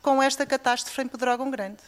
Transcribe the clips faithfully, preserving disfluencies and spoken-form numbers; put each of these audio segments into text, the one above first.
com esta catástrofe em Pedrógão Grande?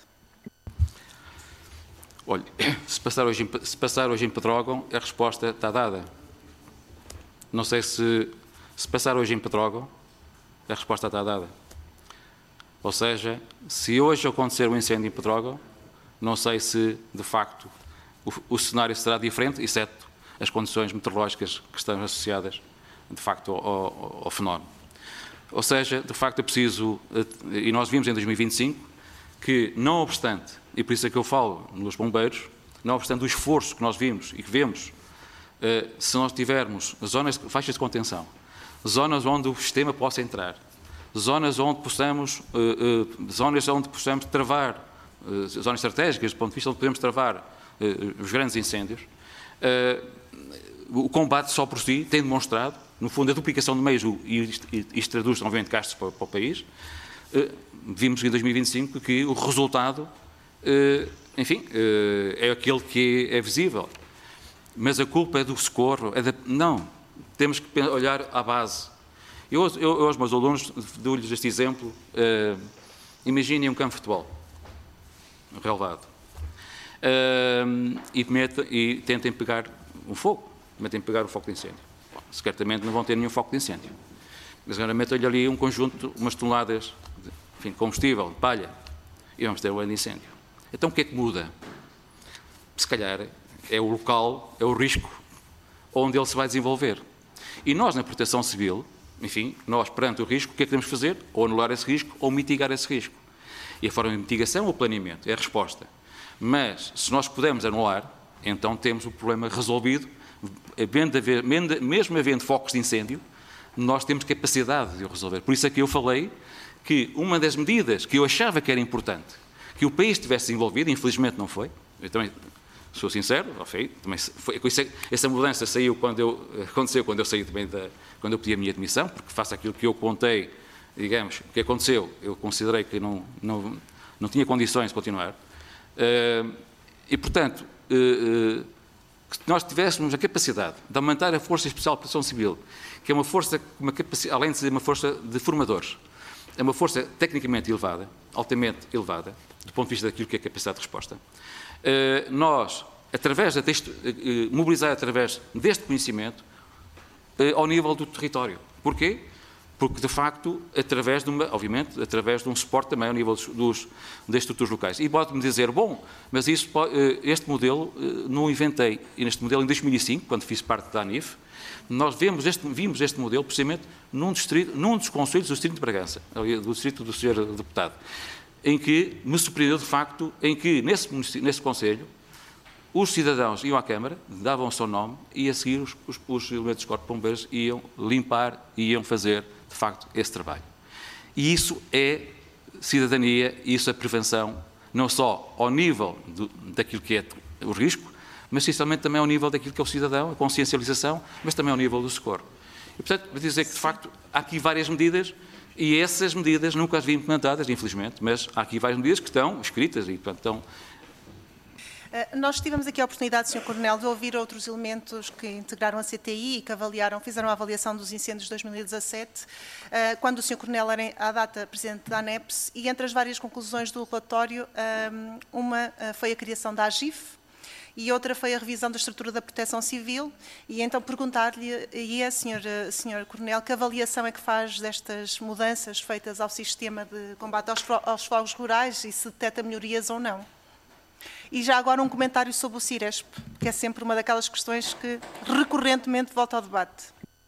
Olha, se passar hoje em, se passar hoje em Pedrógão, a resposta está dada. Não sei se, se passar hoje em Pedrógão, a resposta está dada. Ou seja, se hoje acontecer um incêndio em Pedrógão, não sei se, de facto, o, o cenário será diferente, exceto as condições meteorológicas que estão associadas, de facto, ao, ao, ao fenómeno. Ou seja, de facto, é preciso, e nós vimos em dois mil e vinte e cinco, que, não obstante, e por isso é que eu falo nos bombeiros, não obstante o esforço que nós vimos e que vemos, se nós tivermos zonas, faixas de contenção, zonas onde o sistema possa entrar, zonas onde possamos, zonas onde possamos travar, zonas estratégicas, do ponto de vista onde podemos travar os grandes incêndios, o combate só por si tem demonstrado, no fundo, a duplicação de meios, e isto traduz, obviamente, gastos para, para o país. Vimos em dois mil e vinte e cinco que o resultado, enfim, é aquele que é visível. Mas a culpa é do socorro, é da... Não, temos que olhar à base. Eu, eu, eu aos meus alunos, dou-lhes este exemplo. Imaginem um campo de futebol, um relevado, e, metem, e tentem pegar um fogo, tentem pegar o foco de incêndio. Certamente não vão ter nenhum foco de incêndio. Mas agora metam-lhe ali um conjunto, umas toneladas de, enfim, de combustível, de palha, e vamos ter um grande incêndio. Então o que é que muda? Se calhar é o local, é o risco onde ele se vai desenvolver. E nós, na Proteção Civil, enfim, nós perante o risco, o que é que temos que fazer? Ou anular esse risco, ou mitigar esse risco. E a forma de mitigação ou planeamento é a resposta. Mas, se nós pudermos anular, então temos o problema resolvido. Mesmo havendo focos de incêndio, nós temos capacidade de o resolver. Por isso é que eu falei que uma das medidas que eu achava que era importante, que o país tivesse desenvolvido, infelizmente não foi, eu também sou sincero, foi, também foi, essa mudança saiu quando eu, aconteceu quando eu saí também da, quando eu pedi a minha admissão, porque face àquilo que eu contei, digamos, o que aconteceu, eu considerei que não, não, não tinha condições de continuar. E, portanto, que nós tivéssemos a capacidade de aumentar a Força Especial de Proteção Civil, que é uma força, uma capacidade, além de ser uma força de formadores, é uma força tecnicamente elevada, altamente elevada, do ponto de vista daquilo que é a capacidade de resposta. Nós, através de texto, mobilizar através deste conhecimento ao nível do território. Porquê? Porque, de facto, através de uma, obviamente, através de um suporte também ao nível dos, dos, das estruturas locais. E pode-me dizer, bom, mas isso, este modelo não inventei. E neste modelo, em dois mil e cinco, quando fiz parte da ANIF, nós vimos este, vimos este modelo, precisamente, num, distrito, num dos conselhos do Distrito de Bragança, do Distrito do senhor Deputado, em que me surpreendeu, de facto, em que, nesse, nesse conselho, os cidadãos iam à Câmara, davam o seu nome, e a seguir os, os, os elementos dos corpos de bombeiros iam limpar e iam fazer, de facto, esse trabalho. E isso é cidadania, isso é prevenção, não só ao nível do, daquilo que é o risco, mas essencialmente também ao nível daquilo que é o cidadão, a consciencialização, mas também ao nível do socorro. E, portanto, vou dizer que, de facto, há aqui várias medidas, e essas medidas nunca as vi implementadas, infelizmente, mas há aqui várias medidas que estão escritas e, portanto, estão... Nós tivemos aqui a oportunidade, senhor Coronel, de ouvir outros elementos que integraram a C T I e que avaliaram, fizeram a avaliação dos incêndios de dois mil e dezassete, quando o senhor Coronel era, à data, presidente da ANEPS, e entre as várias conclusões do relatório, uma foi a criação da AGIF e outra foi a revisão da estrutura da Proteção Civil. E então perguntar-lhe, e a senhor, senhor Coronel, que avaliação é que faz destas mudanças feitas ao sistema de combate aos, aos fogos rurais e se detecta melhorias ou não? E já agora um comentário sobre o Ciresp, que é sempre uma daquelas questões que recorrentemente volta ao debate.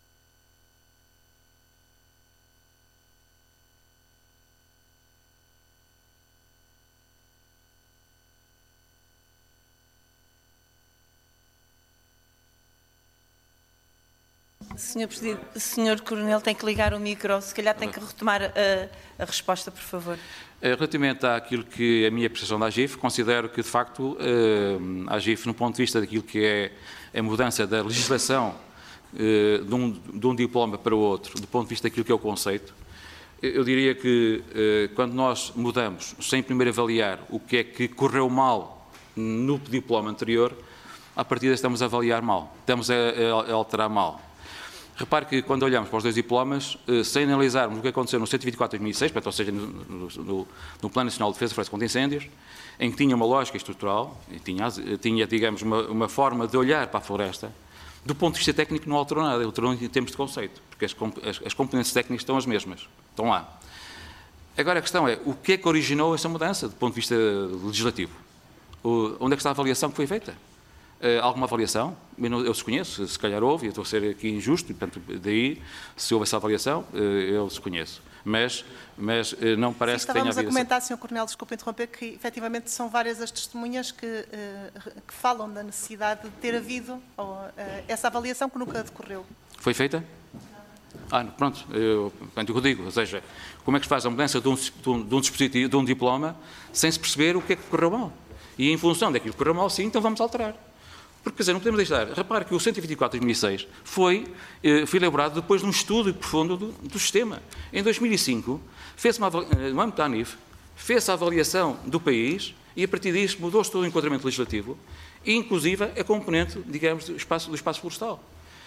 senhor Presidente, senhor Coronel tem que ligar o micro, se calhar tem que retomar a, a resposta, por favor. Relativamente àquilo que é a minha apreciação da AGIF, considero que, de facto, a AGIF, no ponto de vista daquilo que é a mudança da legislação de um, de um diploma para o outro, do ponto de vista daquilo que é o conceito, eu diria que quando nós mudamos, sem primeiro avaliar o que é que correu mal no diploma anterior, à partida estamos a avaliar mal, estamos a, a alterar mal. Repare que quando olhamos para os dois diplomas, sem analisarmos o que aconteceu no cento e vinte e quatro de dois mil e seis, portanto, ou seja, no, no, no Plano Nacional de Defesa Florestal contra Incêndios, em que tinha uma lógica estrutural, e tinha, tinha digamos, uma, uma forma de olhar para a floresta, do ponto de vista técnico não alterou nada, alterou em termos de conceito, porque as, as, as componentes técnicas estão as mesmas, estão lá. Agora a questão é, o que é que originou essa mudança, do ponto de vista legislativo? O, onde é que está a avaliação que foi feita? Uh, alguma avaliação? Eu, não, eu desconheço, se calhar houve, eu estou a ser aqui injusto, e, portanto, daí, se houve essa avaliação, uh, eu desconheço. Mas, mas uh, não parece Sim, que tenha havido... Estávamos a comentar, senhor Coronel, desculpe interromper, que efetivamente são várias as testemunhas que, uh, que falam da necessidade de ter havido ou, uh, essa avaliação que nunca decorreu. Foi feita? Ah, pronto, eu, portanto, eu digo, ou seja, como é que se faz a mudança de um, de um, de um dispositivo, de um diploma, sem se perceber o que é que correu mal? E em função daquilo que correu mal, sim, então vamos alterar. Porque, quer dizer, não podemos deixar. Repare que o cento e vinte e quatro de dois mil e seis foi, eh, foi elaborado depois de um estudo profundo do, do sistema. Em dois mil e cinco, fez uma, no âmbito da ANIF, fez a avaliação do país e, a partir disso, mudou-se todo o enquadramento legislativo, e, inclusive, a componente, digamos, do espaço, do espaço florestal.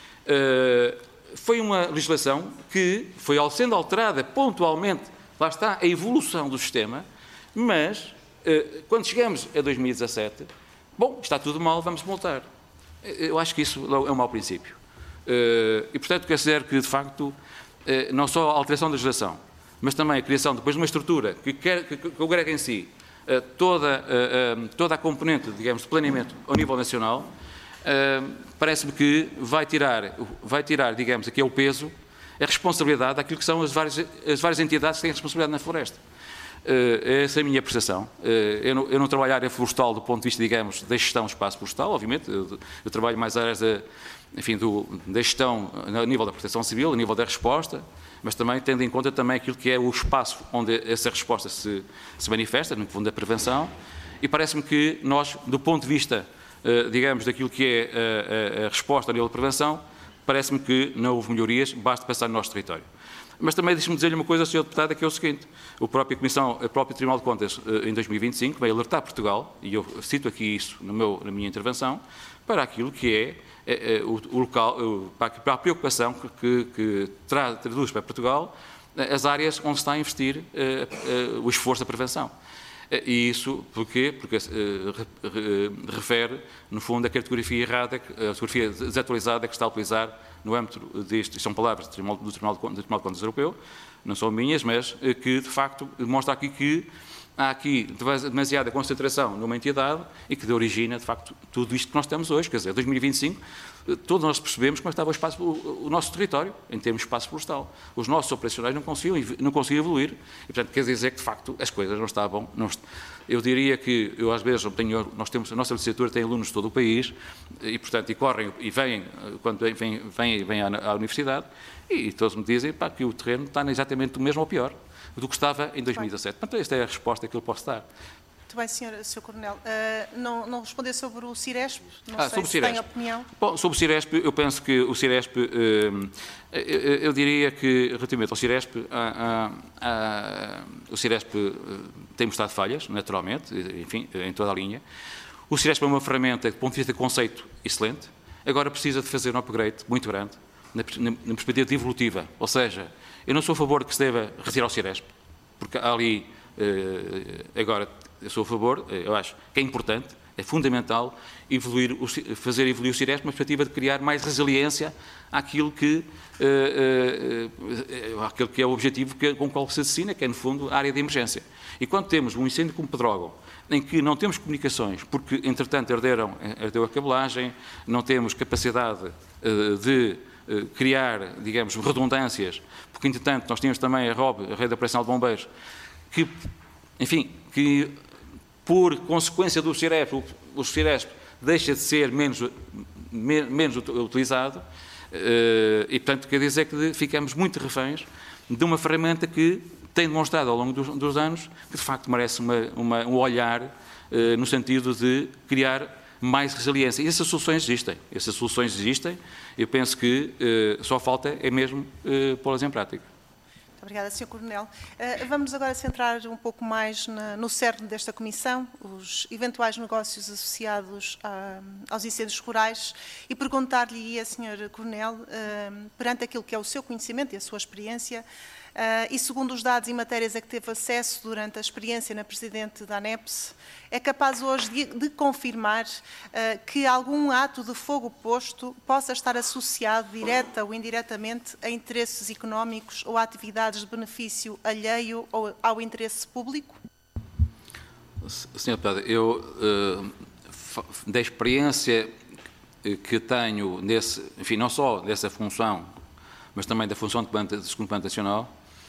Uh, foi uma legislação que foi sendo alterada pontualmente, lá está a evolução do sistema, mas, uh, quando chegamos a dois mil e dezassete, bom, está tudo mal, vamos multar. Eu acho que isso é um mau princípio. E, portanto, quer dizer que, de facto, não só a alteração da legislação, mas também a criação depois de uma estrutura que, quer, que, que agrega em si toda, toda a componente, digamos, de planeamento ao nível nacional, parece-me que vai tirar, vai tirar, digamos, aqui é o peso, a responsabilidade daquilo que são as várias, as várias entidades que têm responsabilidade na floresta. Uh, essa é a minha percepção. Uh, eu, não, eu não trabalho a área florestal do ponto de vista, digamos, da gestão do espaço florestal, obviamente. Eu, eu trabalho mais áreas da, enfim, do, da gestão a nível da proteção civil, a nível da resposta, mas também tendo em conta também aquilo que é o espaço onde essa resposta se, se manifesta, no fundo da prevenção, e parece-me que nós, do ponto de vista, uh, digamos, daquilo que é a, a, a resposta a nível de prevenção, parece-me que não houve melhorias, basta passar no nosso território. Mas também deixe-me dizer-lhe uma coisa, senhor Deputado, que é o seguinte: o próprio Comissão, o próprio Tribunal de Contas, em dois mil e vinte e cinco, veio alertar Portugal, e eu cito aqui isso no meu, na minha intervenção, para aquilo que é, é, é o, o local, o, para a preocupação que, que, que tra, traduz para Portugal as áreas onde se está a investir é, é, o esforço da prevenção. E isso porquê? Porque uh, refere, no fundo, a cartografia errada, a cartografia desatualizada que está a utilizar no âmbito disto. São palavras do Tribunal, do Tribunal, do Tribunal de Contas Europeu, não são minhas, mas que, de facto, mostra aqui que há aqui demasiada concentração numa entidade e que origina, de facto, tudo isto que nós temos hoje. Quer dizer, dois mil e vinte e cinco, todos nós percebemos como estava o, espaço, o, o nosso território, em termos de espaço florestal. Os nossos operacionais não conseguiam, não conseguiam evoluir e, portanto, quer dizer que, de facto, as coisas não estavam... Não, eu diria que, eu às vezes, tenho, nós temos, a nossa licenciatura tem alunos de todo o país e, portanto, e correm e vêm, quando vêm, vêm, vêm à, à universidade e, e todos me dizem pá, que o terreno está exatamente o mesmo ou pior do que estava em dois mil e dezassete. Portanto, esta é a resposta que eu posso dar. Muito bem, senhor, senhor Coronel. Uh, não, não responder sobre o Ciresp? Não ah, sei sobre se o Ciresp. tem opinião. Bom, sobre o Ciresp, eu penso que o Ciresp, uh, eu, eu diria que, relativamente ao Ciresp, uh, uh, uh, o Ciresp uh, tem mostrado falhas, naturalmente, enfim, em toda a linha. O Ciresp é uma ferramenta, do ponto de vista de conceito, excelente. Agora precisa de fazer um upgrade muito grande, na, na, na perspectiva evolutiva. Ou seja, eu não sou a favor de que se deva retirar o Ciresp, porque há ali, uh, agora, eu sou a favor, eu acho que é importante, é fundamental evoluir, fazer evoluir o Ciresp na perspectiva de criar mais resiliência àquilo que, uh, uh, àquilo que é o objetivo que, com o qual se assina, que é, no fundo, a área de emergência. E quando temos um incêndio como Pedrógão, em que não temos comunicações, porque, entretanto, herderam, herdeu a cabelagem, não temos capacidade uh, de uh, criar, digamos, redundâncias, porque, entretanto, nós tínhamos também a R O B, a Rede Operacional de Bombeiros, que, enfim, que por consequência do Ciresp, o Ciresp deixa de ser menos, menos utilizado e, portanto, quer dizer que ficamos muito reféns de uma ferramenta que tem demonstrado ao longo dos, dos anos que, de facto, merece uma, uma, um olhar no sentido de criar mais resiliência. E essas soluções existem. Essas soluções existem. Eu penso que só falta é mesmo pô-las em prática. Obrigada, senhor Coronel. Uh, vamos agora centrar um pouco mais na, no cerne desta comissão, os eventuais negócios associados a, aos incêndios rurais, e perguntar-lhe a senhor Coronel, uh, perante aquilo que é o seu conhecimento e a sua experiência, Uh, e segundo os dados e matérias a que teve acesso durante a experiência na Presidente da ANEPS, é capaz hoje de, de confirmar uh, que algum ato de fogo posto possa estar associado, direta ou indiretamente, a interesses económicos ou a atividades de benefício alheio ou ao interesse público? senhor Deputado, eu, uh, da experiência que tenho, nesse, enfim, não só dessa função, mas também da função de segundo Plano Nacional,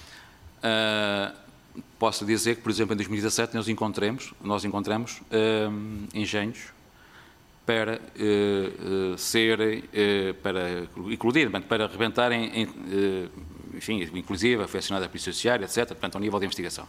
Uh, posso dizer que, por exemplo, em dois mil e dezassete nós encontramos, nós encontramos uh, engenhos para uh, uh, serem, uh, para eclodir, para rebentarem, em, uh, enfim, inclusive, foi acionada a Polícia Judiciária, etcétera, portanto, ao nível de investigação.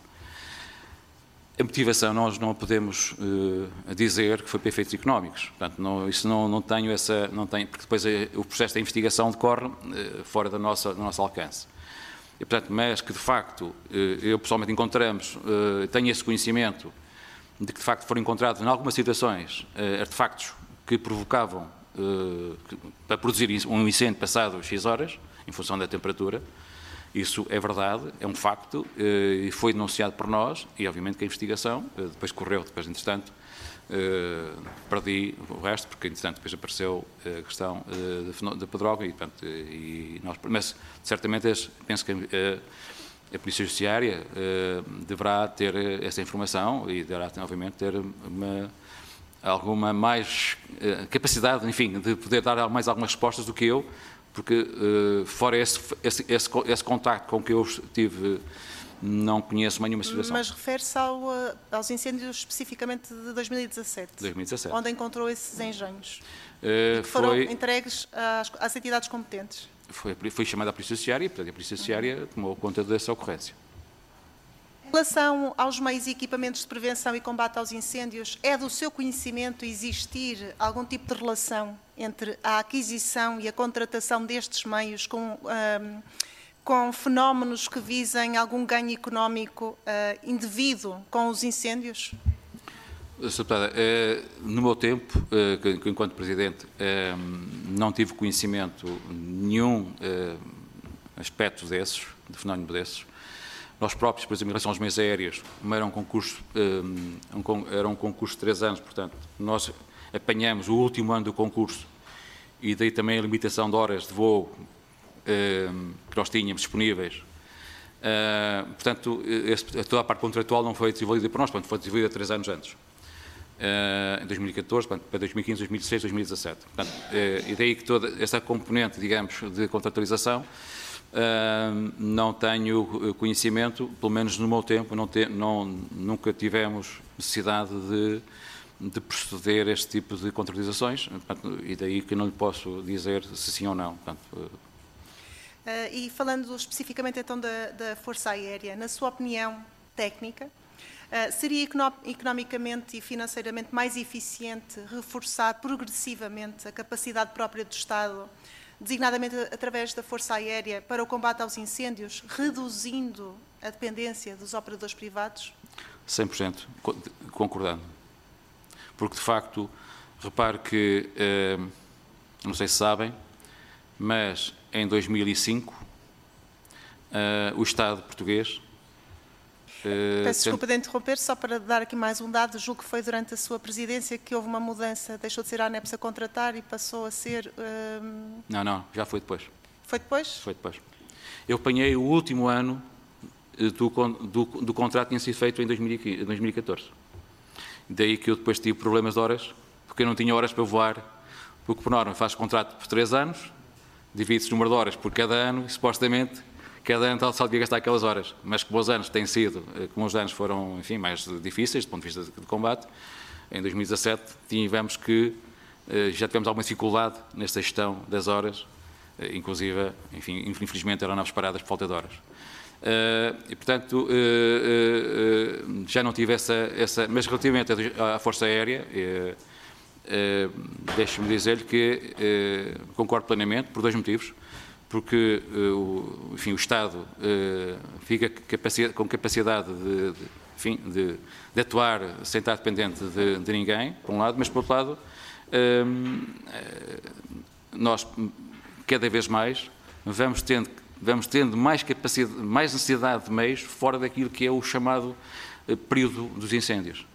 A motivação, nós não podemos uh, dizer que foi para efeitos económicos, portanto, não, isso não, não tenho essa, não tenho, porque depois uh, o processo da investigação decorre uh, fora da nossa, do nosso alcance. E, portanto, mas que de facto, eu pessoalmente encontramos, tenho esse conhecimento de que de facto foram encontrados em algumas situações artefactos que provocavam, para produzir um incêndio passado X horas, em função da temperatura. Isso é verdade, é um facto, e foi denunciado por nós, e obviamente que a investigação depois correu, depois, entretanto, Uh, perdi o resto, porque entretanto depois apareceu a questão uh, da pedrógão e, portanto, e nós, mas certamente penso que uh, a Polícia Judiciária uh, deverá ter essa informação e deverá obviamente ter uma, alguma mais uh, capacidade, enfim, de poder dar mais algumas respostas do que eu, porque uh, fora esse, esse, esse, esse contacto com que eu tive, não conheço nenhuma situação. Mas refere-se ao, aos incêndios especificamente de dois mil e dezassete, dois mil e dezassete. Onde encontrou esses engenhos, uh, que foram foi, entregues às, às entidades competentes. Foi, foi chamada a Polícia Judiciária, portanto a Polícia Judiciária uhum. tomou conta dessa ocorrência. Em relação aos meios e equipamentos de prevenção e combate aos incêndios, é do seu conhecimento existir algum tipo de relação entre a aquisição e a contratação destes meios com... Um, com fenómenos que visem algum ganho económico uh, indevido com os incêndios? senhora Deputada, eh, no meu tempo, eh, enquanto Presidente, eh, não tive conhecimento nenhum eh, aspecto desses, de fenómeno desses. Nós próprios, por exemplo, em relação aos meios aéreos, como era um concurso, eh, um, era um concurso de três anos, portanto, nós apanhamos o último ano do concurso e daí também a limitação de horas de voo que nós tínhamos disponíveis. Uh, portanto, esse, toda a parte contratual não foi desenvolvida por nós, portanto, foi desenvolvida três anos antes, uh, em dois mil e catorze, portanto, para dois mil e quinze, dois mil e dezesseis, dois mil e dezassete. Portanto, uh, e daí que toda essa componente, digamos, de contratualização, uh, não tenho conhecimento, pelo menos no meu tempo, não te, não, nunca tivemos necessidade de, de proceder a este tipo de contratualizações, portanto, e daí que não lhe posso dizer se sim ou não. Portanto, uh, Uh, e falando especificamente então da, da Força Aérea, na sua opinião técnica, uh, seria econo economicamente e financeiramente mais eficiente reforçar progressivamente a capacidade própria do Estado, designadamente através da Força Aérea, para o combate aos incêndios, reduzindo a dependência dos operadores privados? cem por cento concordando. Porque, de facto, repare que, uh, não sei se sabem, mas em dois mil e cinco, uh, o Estado português... Uh, Peço desculpa de interromper, só para dar aqui mais um dado, julgo que foi durante a sua presidência que houve uma mudança, deixou de ser a ANEPS a contratar e passou a ser... Uh... Não, não, já foi depois. Foi depois? Foi depois. Eu apanhei o último ano do, do, do contrato que tinha sido feito em dois mil e catorze. Daí que eu depois tive problemas de horas, porque eu não tinha horas para voar, porque por norma faz contrato por três anos, divide-se o número de horas por cada ano e, supostamente, cada ano só devia gastar aquelas horas. Mas como os anos têm sido, como os anos foram, enfim, mais difíceis, do ponto de vista de combate, em dois mil e dezassete tivemos que, já tivemos alguma dificuldade nesta gestão das horas, inclusive, enfim, infelizmente, aeronaves paradas por falta de horas. E, portanto, já não tive essa... essa mas relativamente à Força Aérea... Uh, deixe-me dizer-lhe que uh, concordo plenamente, por dois motivos. porque uh, enfim, o Estado uh, fica capaci com capacidade de, de, enfim, de, de atuar sem estar dependente de, de ninguém, por um lado, mas por outro lado, uh, nós cada vez mais vamos tendo, vamos tendo mais, capacidade, mais necessidade de meios fora daquilo que é o chamado uh, período dos incêndios.